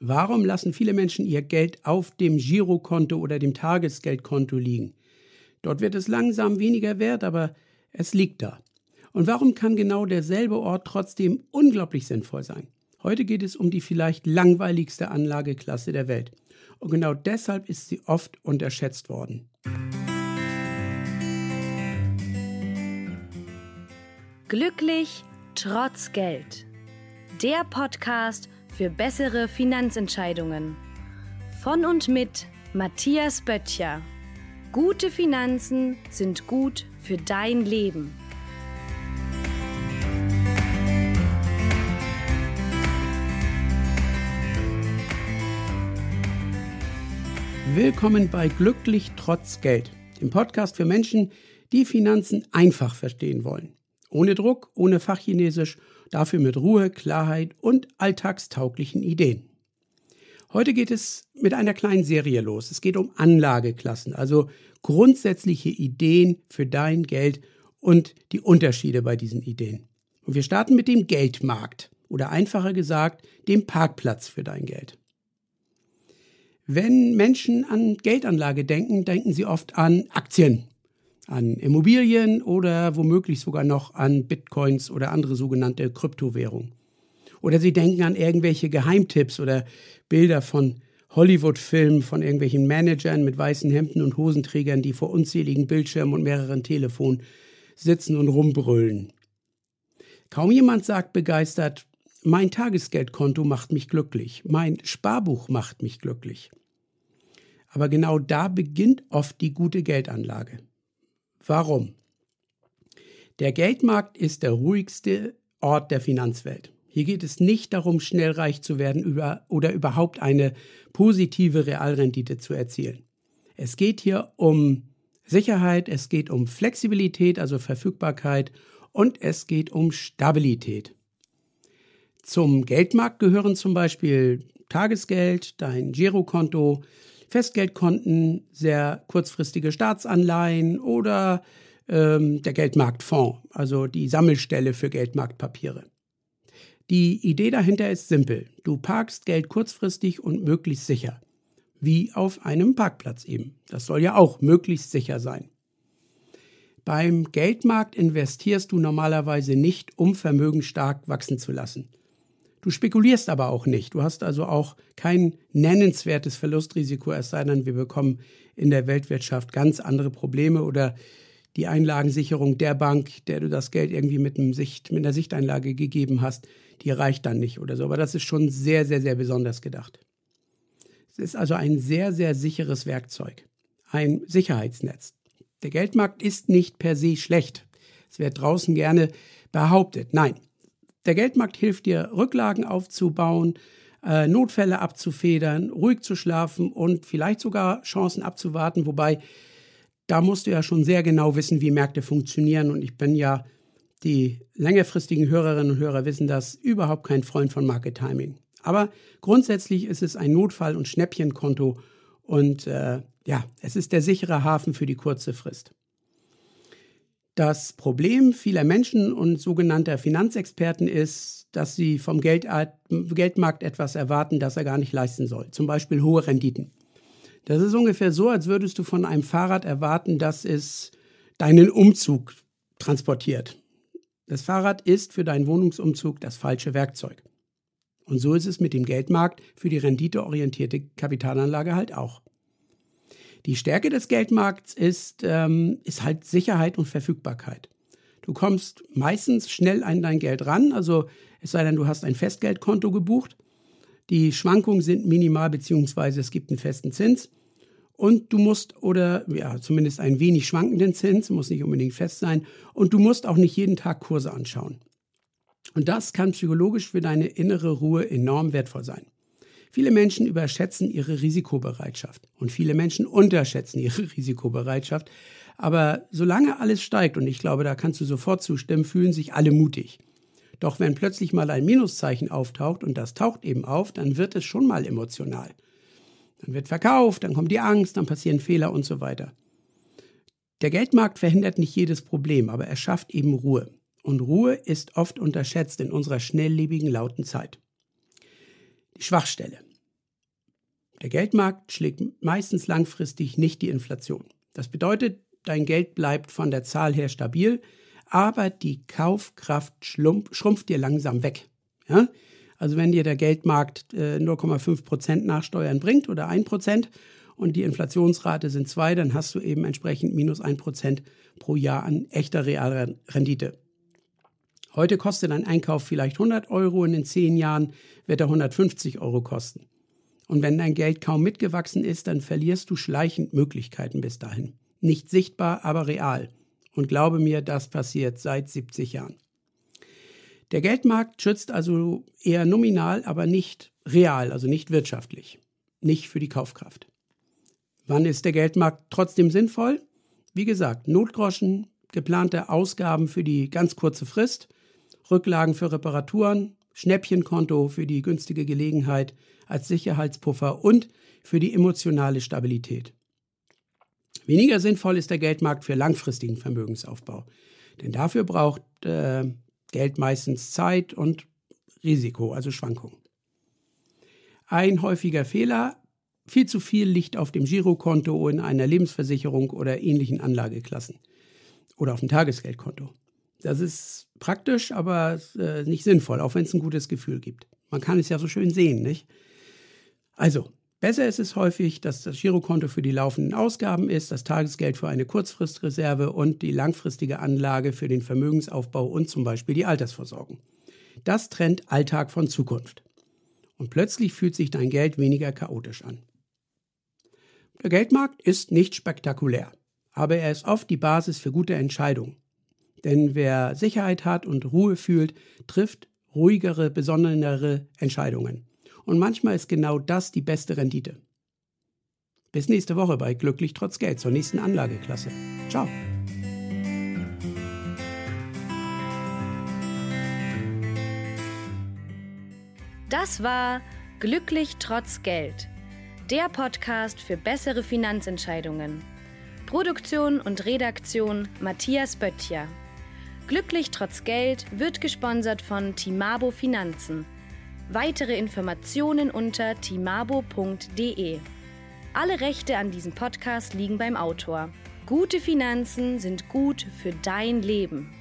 Warum lassen viele Menschen ihr Geld auf dem Girokonto oder dem Tagesgeldkonto liegen? Dort wird es langsam weniger wert, aber es liegt da. Und warum kann genau derselbe Ort trotzdem unglaublich sinnvoll sein? Heute geht es um die vielleicht langweiligste Anlageklasse der Welt. Und genau deshalb ist sie oft unterschätzt worden. Glücklich trotz Geld. Der Podcast für bessere Finanzentscheidungen. Von und mit Matthias Böttcher. Gute Finanzen sind gut für dein Leben. Willkommen bei Glücklich trotz Geld, dem Podcast für Menschen, die Finanzen einfach verstehen wollen. Ohne Druck, ohne Fachchinesisch, dafür mit Ruhe, Klarheit und alltagstauglichen Ideen. Heute geht es mit einer kleinen Serie los. Es geht um Anlageklassen, also grundsätzliche Ideen für dein Geld und die Unterschiede bei diesen Ideen. Und wir starten mit dem Geldmarkt oder einfacher gesagt, dem Parkplatz für dein Geld. Wenn Menschen an Geldanlage denken, denken sie oft an Aktien, an Immobilien oder womöglich sogar noch an Bitcoins oder andere sogenannte Kryptowährungen. Oder sie denken an irgendwelche Geheimtipps oder Bilder von Hollywood-Filmen von irgendwelchen Managern mit weißen Hemden und Hosenträgern, die vor unzähligen Bildschirmen und mehreren Telefonen sitzen und rumbrüllen. Kaum jemand sagt begeistert, mein Tagesgeldkonto macht mich glücklich, mein Sparbuch macht mich glücklich. Aber genau da beginnt oft die gute Geldanlage. Warum? Der Geldmarkt ist der ruhigste Ort der Finanzwelt. Hier geht es nicht darum, schnell reich zu werden oder überhaupt eine positive Realrendite zu erzielen. Es geht hier um Sicherheit, es geht um Flexibilität, also Verfügbarkeit, und es geht um Stabilität. Zum Geldmarkt gehören zum Beispiel Tagesgeld, dein Girokonto, Festgeldkonten, sehr kurzfristige Staatsanleihen oder der Geldmarktfonds, also die Sammelstelle für Geldmarktpapiere. Die Idee dahinter ist simpel. Du parkst Geld kurzfristig und möglichst sicher. Wie auf einem Parkplatz eben. Das soll ja auch möglichst sicher sein. Beim Geldmarkt investierst du normalerweise nicht, um Vermögen stark wachsen zu lassen. Du spekulierst aber auch nicht. Du hast also auch kein nennenswertes Verlustrisiko, es sei denn, wir bekommen in der Weltwirtschaft ganz andere Probleme oder die Einlagensicherung der Bank, der du das Geld irgendwie mit einer Sichteinlage gegeben hast, die reicht dann nicht oder so. Aber das ist schon sehr, sehr, sehr besonders gedacht. Es ist also ein sehr, sehr sicheres Werkzeug, ein Sicherheitsnetz. Der Geldmarkt ist nicht per se schlecht. Es wird draußen gerne behauptet. Nein. Der Geldmarkt hilft dir, Rücklagen aufzubauen, Notfälle abzufedern, ruhig zu schlafen und vielleicht sogar Chancen abzuwarten. Wobei, da musst du ja schon sehr genau wissen, wie Märkte funktionieren. Und ich bin ja, die längerfristigen Hörerinnen und Hörer wissen das, überhaupt kein Freund von Market Timing. Aber grundsätzlich ist es ein Notfall- und Schnäppchenkonto und es ist der sichere Hafen für die kurze Frist. Das Problem vieler Menschen und sogenannter Finanzexperten ist, dass sie vom Geldmarkt etwas erwarten, das er gar nicht leisten soll. Zum Beispiel hohe Renditen. Das ist ungefähr so, als würdest du von einem Fahrrad erwarten, dass es deinen Umzug transportiert. Das Fahrrad ist für deinen Wohnungsumzug das falsche Werkzeug. Und so ist es mit dem Geldmarkt für die renditeorientierte Kapitalanlage halt auch. Die Stärke des Geldmarkts ist halt Sicherheit und Verfügbarkeit. Du kommst meistens schnell an dein Geld ran, also es sei denn, du hast ein Festgeldkonto gebucht. Die Schwankungen sind minimal, beziehungsweise es gibt einen festen Zins. Und du musst, zumindest einen wenig schwankenden Zins, muss nicht unbedingt fest sein. Und du musst auch nicht jeden Tag Kurse anschauen. Und das kann psychologisch für deine innere Ruhe enorm wertvoll sein. Viele Menschen überschätzen ihre Risikobereitschaft und viele Menschen unterschätzen ihre Risikobereitschaft. Aber solange alles steigt, und ich glaube, da kannst du sofort zustimmen, fühlen sich alle mutig. Doch wenn plötzlich mal ein Minuszeichen auftaucht, und das taucht eben auf, dann wird es schon mal emotional. Dann wird verkauft, dann kommt die Angst, dann passieren Fehler und so weiter. Der Geldmarkt verhindert nicht jedes Problem, aber er schafft eben Ruhe. Und Ruhe ist oft unterschätzt in unserer schnelllebigen, lauten Zeit. Die Schwachstelle. Der Geldmarkt schlägt meistens langfristig nicht die Inflation. Das bedeutet, dein Geld bleibt von der Zahl her stabil, aber die Kaufkraft schrumpft dir langsam weg. Ja? Also wenn dir der Geldmarkt 0,5% nach Steuern bringt oder 1% und die Inflationsrate sind 2, dann hast du eben entsprechend minus 1% pro Jahr an echter realer Rendite. Heute kostet ein Einkauf vielleicht 100 Euro und in 10 Jahren wird er 150 Euro kosten. Und wenn dein Geld kaum mitgewachsen ist, dann verlierst du schleichend Möglichkeiten bis dahin. Nicht sichtbar, aber real. Und glaube mir, das passiert seit 70 Jahren. Der Geldmarkt schützt also eher nominal, aber nicht real, also nicht wirtschaftlich. Nicht für die Kaufkraft. Wann ist der Geldmarkt trotzdem sinnvoll? Wie gesagt, Notgroschen, geplante Ausgaben für die ganz kurze Frist, Rücklagen für Reparaturen, Schnäppchenkonto für die günstige Gelegenheit als Sicherheitspuffer und für die emotionale Stabilität. Weniger sinnvoll ist der Geldmarkt für langfristigen Vermögensaufbau, denn dafür braucht Geld meistens Zeit und Risiko, also Schwankungen. Ein häufiger Fehler: viel zu viel liegt auf dem Girokonto, in einer Lebensversicherung oder ähnlichen Anlageklassen oder auf dem Tagesgeldkonto. Das ist praktisch, aber nicht sinnvoll, auch wenn es ein gutes Gefühl gibt. Man kann es ja so schön sehen, nicht? Also, besser ist es häufig, dass das Girokonto für die laufenden Ausgaben ist, das Tagesgeld für eine Kurzfristreserve und die langfristige Anlage für den Vermögensaufbau und zum Beispiel die Altersvorsorge. Das trennt Alltag von Zukunft. Und plötzlich fühlt sich dein Geld weniger chaotisch an. Der Geldmarkt ist nicht spektakulär, aber er ist oft die Basis für gute Entscheidungen. Denn wer Sicherheit hat und Ruhe fühlt, trifft ruhigere, besonnenere Entscheidungen. Und manchmal ist genau das die beste Rendite. Bis nächste Woche bei Glücklich trotz Geld zur nächsten Anlageklasse. Ciao. Das war Glücklich trotz Geld, der Podcast für bessere Finanzentscheidungen. Produktion und Redaktion Matthias Böttcher. Glücklich trotz Geld wird gesponsert von Timabo Finanzen. Weitere Informationen unter timabo.de. Alle Rechte an diesem Podcast liegen beim Autor. Gute Finanzen sind gut für dein Leben.